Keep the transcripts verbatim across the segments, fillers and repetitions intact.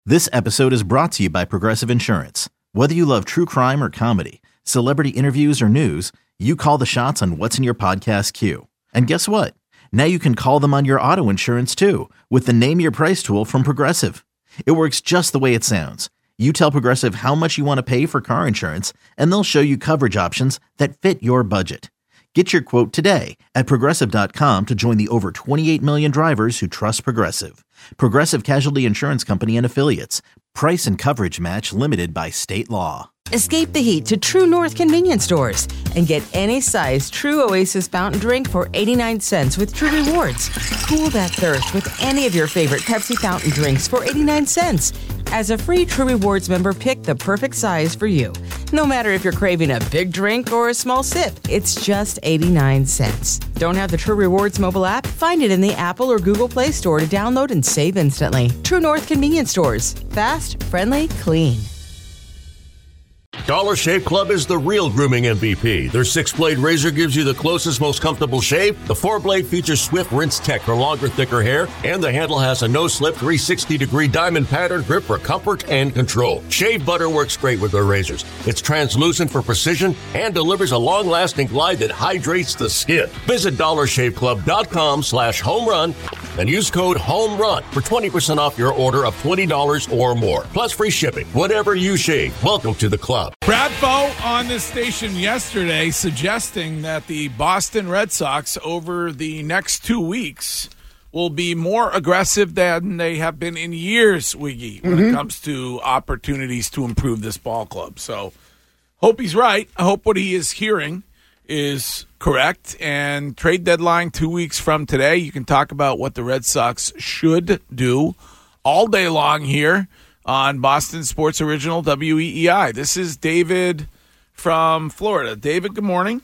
This episode is brought to you by Progressive Insurance. Whether you love true crime or comedy, celebrity interviews or news, you call the shots on what's in your podcast queue. And guess what? Now you can call them on your auto insurance too with the Name Your Price tool from Progressive. It works just the way it sounds. You tell Progressive how much you want to pay for car insurance, and they'll show you coverage options that fit your budget. Get your quote today at Progressive dot com to join the over twenty-eight million drivers who trust Progressive. Progressive Casualty Insurance Company and Affiliates. Price and coverage match limited by state law. Escape the heat to True North convenience stores and get any size True Oasis fountain drink for eighty-nine cents with True Rewards. Cool that thirst with any of your favorite Pepsi fountain drinks for eighty-nine cents. As a free True Rewards member, pick the perfect size for you. No matter if you're craving a big drink or a small sip, it's just eighty-nine cents. Don't have the True Rewards mobile app? Find it in the Apple or Google Play Store to download and save instantly. True North convenience stores. Fast, friendly, clean. Dollar Shave Club is the real grooming M V P. Their six-blade razor gives you the closest, most comfortable shave. The four-blade features Swift Rinse Tech for longer, thicker hair. And the handle has a no-slip three hundred sixty degree diamond pattern grip for comfort and control. Shave butter works great with their razors. It's translucent for precision and delivers a long-lasting glide that hydrates the skin. Visit dollar shave club dot com slash home run and use code HOMERUN for twenty percent off your order of twenty dollars or more. Plus free shipping. Whatever you shave, welcome to the club. Brad Bowe on this station yesterday suggesting that the Boston Red Sox over the next two weeks will be more aggressive than they have been in years, Wiggy, when mm-hmm. it comes to opportunities to improve this ball club. So hope he's right. I hope what he is hearing is correct. And trade deadline two weeks from today, you can talk about what the Red Sox should do all day long here on Boston Sports Original W E E I. This is David from Florida. David, good morning.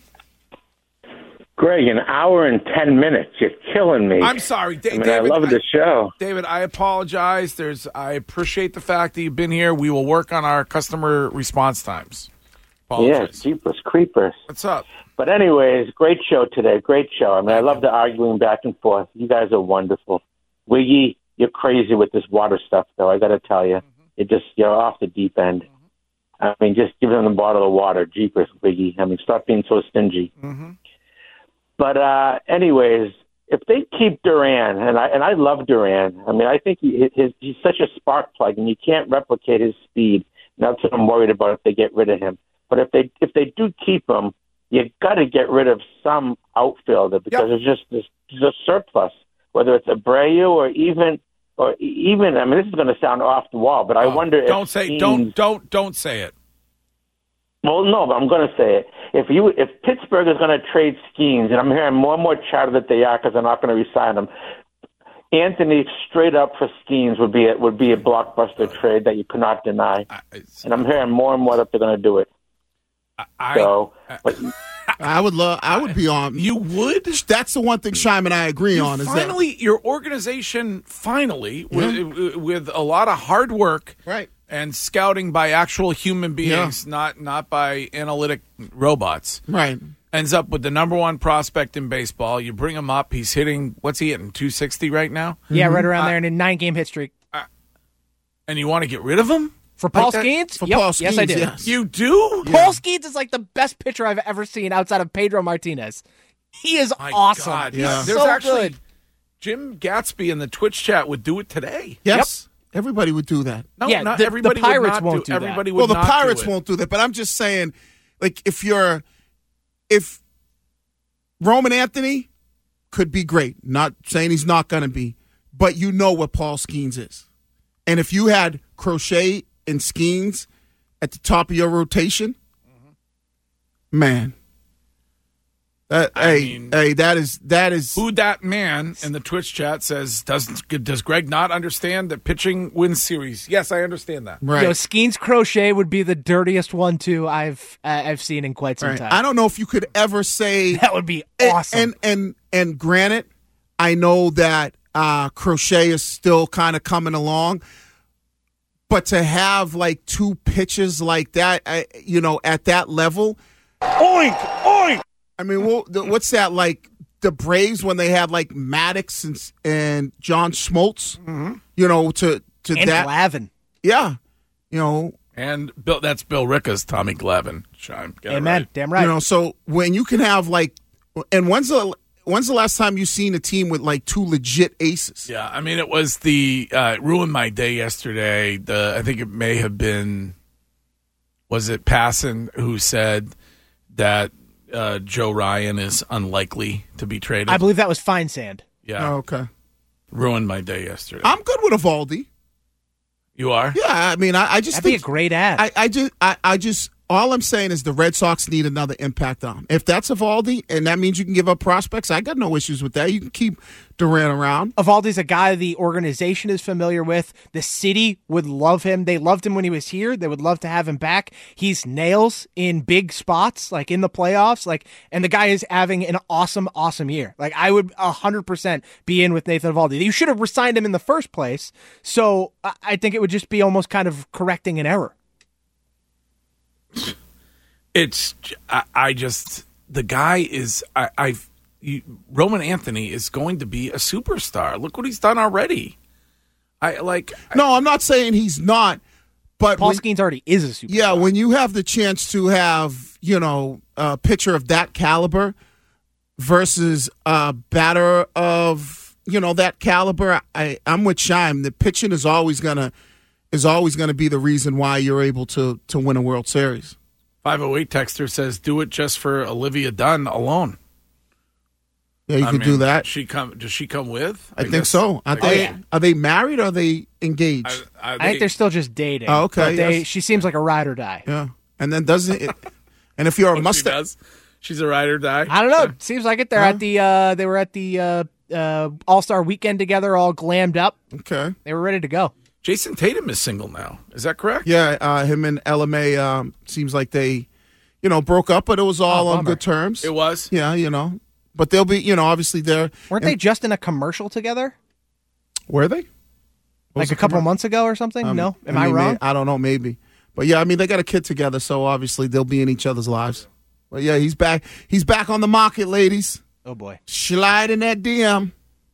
Greg, an hour and ten minutes. You're killing me. I'm sorry, da- I mean, David. I love the show. David, I apologize. There's, I appreciate the fact that you've been here. We will work on our customer response times. Apologize. Yeah, jeepers creepers. What's up? But anyways, great show today. Great show. I mean, I love the arguing back and forth. You guys are wonderful. Wiggy, you're crazy with this water stuff, though. I got to tell you. It just, you're off the deep end. Mm-hmm. I mean, just give them a bottle of water. Jeepers, Wiggy. I mean, stop being so stingy. Mm-hmm. But uh, anyways, if they keep Duran, and I and I love Duran. I mean, I think he, his, he's such a spark plug, and you can't replicate his speed. And that's what I'm worried about if they get rid of him. But if they if they do keep him, you got to get rid of some outfielder because yep. there's just this, there's a surplus, whether it's Abreu or even. Or even, I mean, this is going to sound off the wall, but I oh, wonder if don't say Skeens, don't don't don't say it. Well, no, but I'm going to say it. If you if Pittsburgh is going to trade Skeens, and I'm hearing more and more chatter that they are because they're not going to re-sign him, Anthony straight up for Skeens would be a, would be a blockbuster uh, trade that you could not deny. I, and I'm hearing more and more that they're going to do it. I, so, I, but, I would love. I would be on. You would? That's the one thing Shime and I agree you on. Is finally, that your organization finally, yeah. with, with a lot of hard work, right. and scouting by actual human beings, yeah. not not by analytic robots, right, ends up with the number one prospect in baseball. You bring him up. He's hitting. What's he hitting? two sixty right now. Yeah, right around uh, there in a nine-game hit streak. Uh, and you want to get rid of him? For Paul like Skeens? For yep. Paul Skeens, yes, I do. Yes. You do? Yeah. Paul Skeens is like the best pitcher I've ever seen outside of Pedro Martinez. He is My awesome. God. Yeah. There's so actually good. Jim Gatsby in the Twitch chat would do it today. Yes, yep. Everybody would do that. No, yeah, not the, everybody. The Pirates would not won't do, do everybody that. Would well, the not Pirates do won't do that. But I'm just saying, like, if you're, if Roman Anthony could be great, not saying he's not going to be, but you know what Paul Skeens is, and if you had Crochet and Skeens at the top of your rotation, mm-hmm. man. That, hey, mean, hey, that is that is who that man in the Twitch chat says does does Greg not understand that pitching wins series? Yes, I understand that. Right. You know, Skeens Crochet would be the dirtiest one too I've uh, I've seen in quite some right. time. I don't know if you could ever say that would be awesome. And and and, and granted, I know that uh, Crochet is still kind of coming along, but to have like two pitches like that, I, you know, at that level, oink oink. I mean, well, the, what's that like? The Braves when they had like Maddox and, and John Schmaltz, mm-hmm. you know, to to and that. Glavine. yeah, you know, And Bill, that's Bill Ricka's Tommy Glavine. Shime. Get it Amen. right. Damn right. you know, so when you can have like, and when's the when's the last time you seen a team with like two legit aces? Yeah, I mean, it was the uh, it ruined my day yesterday. The I think it may have been, was it Passan who said that uh, Joe Ryan is unlikely to be traded? I believe that was Fine Sand. Yeah, Oh, okay. ruined my day yesterday. I'm good with Evaldi. you are? Yeah, I mean, I, I just That'd be a think great ad. I, I just, I, I just, all I'm saying is the Red Sox need another impact on him. If that's Evaldi, and that means you can give up prospects, I got no issues with that. You can keep Durant around. Evaldi's a guy the organization is familiar with. The city would love him. They loved him when he was here. They would love to have him back. He's nails in big spots, like in the playoffs. Like, and the guy is having an awesome, awesome year. Like, I would one hundred percent be in with Nathan Evaldi. You should have resigned him in the first place. So I- I think it would just be almost kind of correcting an error. It's I, I just the guy is I I've you, Roman Anthony is going to be a superstar. Look what he's done already. I like No, I'm not saying he's not, but Paul when- Skeens already is a superstar. yeah, when you have the chance to have, you know, a pitcher of that caliber versus a batter of, you know, that caliber, I, I'm with Shime. The pitching is always gonna is always gonna be the reason why you're able to to win a World Series. five oh eight texter says do it just for Olivia Dunn alone. Yeah, you I can mean, do that. She come does she come with? I, think guess- so. Are I they guess- are they married or are they engaged? I, I, I think they're still just dating. Oh, okay, But they, yes. she seems like a ride or die. yeah, and then doesn't it? And if you're a she Mustang, does. She's a ride or die. I don't know. Seems like it. They're Huh? at the. Uh, they were at the uh, uh, All Star Weekend together, all glammed up. okay, They were ready to go. Jason Tatum is single now. Is that correct? yeah, uh, him and L M A um, seems like they, you know, broke up, but it was all Oh, on bummer. good terms. It was. Yeah, you know, but they'll be, you know, obviously they're Weren't they just in a commercial together, were they? What was like a the couple commer- months ago or something? Um, no, am I, mean, may- wrong? I don't know, maybe, but yeah, I mean they got a kid together, so obviously they'll be in each other's lives. But yeah, he's back. He's back on the market, ladies. Oh boy. Slide in that D M.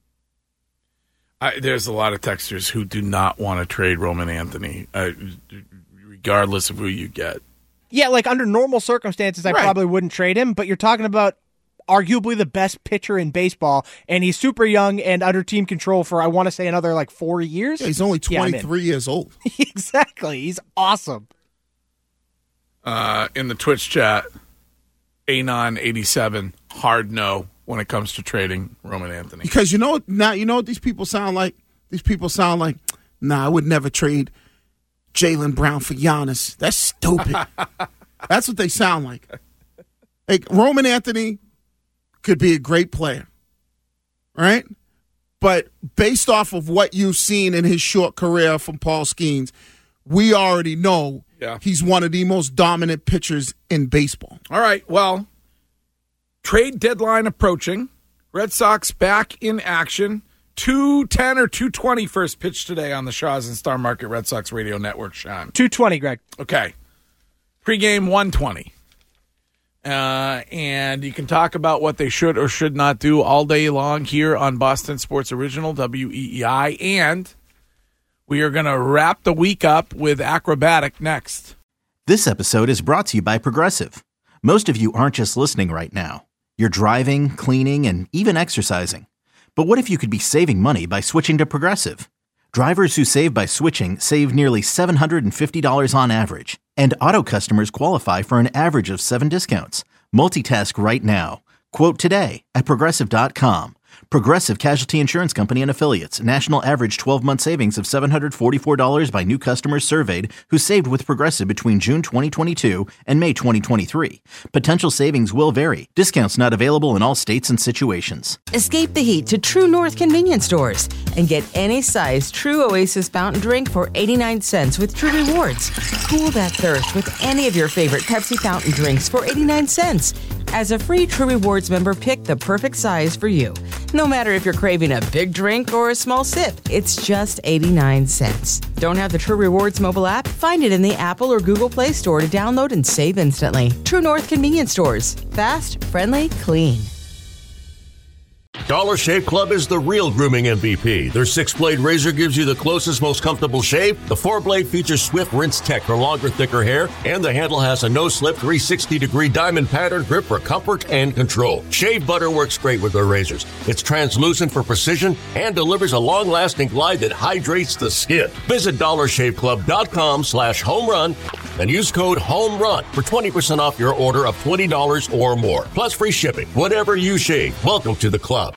I, there's a lot of texters who do not want to trade Roman Anthony, uh, regardless of who you get. Yeah, like under normal circumstances, I Right. probably wouldn't trade him. But you're talking about arguably the best pitcher in baseball, and he's super young and under team control for I want to say another like four years. Yeah, he's only Yeah, I'm in. twenty-three years old. Exactly. He's awesome. Uh, in the Twitch chat, Anon eighty-seven, hard no when it comes to trading Roman Anthony. Because you know what- now you know what these people sound like? These people sound like, nah, I would never trade Jaylen Brown for Giannis. That's stupid. That's what they sound like. Like Roman Anthony could be a great player. Right? But based off of what you've seen in his short career from Paul Skeens, we already know Yeah. he's one of the most dominant pitchers in baseball. All right, well, trade deadline approaching. Red Sox back in action. two ten or two twenty first pitch today on the Shaw's and Star Market Red Sox Radio Network, Sean. two twenty, Greg. Okay. Pregame one twenty. Uh, and you can talk about what they should or should not do all day long here on Boston Sports Original, W E E I. And we are going to wrap the week up with Acrobatic next. This episode is brought to you by Progressive. Most of you aren't just listening right now. You're driving, cleaning, and even exercising. But what if you could be saving money by switching to Progressive? Drivers who save by switching save nearly seven hundred fifty dollars on average. And auto customers qualify for an average of seven discounts. Multitask right now. Quote today at Progressive dot com. Progressive Casualty Insurance Company and Affiliates. National average twelve-month savings of seven hundred forty-four dollars by new customers surveyed who saved with Progressive between June twenty twenty-two and May twenty twenty-three. Potential savings will vary. Discounts not available in all states and situations. Escape the heat to True North convenience stores and get any size True Oasis fountain drink for eighty-nine cents with True Rewards. Cool that thirst with any of your favorite Pepsi fountain drinks for eighty-nine cents. As a free True Rewards member, pick the perfect size for you. No matter if you're craving a big drink or a small sip, it's just eighty-nine cents. Don't have the True Rewards mobile app? Find it in the Apple or Google Play Store to download and save instantly. True North convenience stores. Fast, friendly, clean. Dollar Shave Club is the real grooming M V P. Their six-blade razor gives you the closest, most comfortable shave. The four-blade features Swift Rinse Tech for longer, thicker hair, and the handle has a no-slip three sixty degree diamond pattern grip for comfort and control. Shave butter works great with their razors. It's translucent for precision and delivers a long-lasting glide that hydrates the skin. Visit dollar shave club dot com slash home run and use code HOMERUN for twenty percent off your order of twenty dollars or more. Plus free shipping. Whatever you shave, welcome to the club.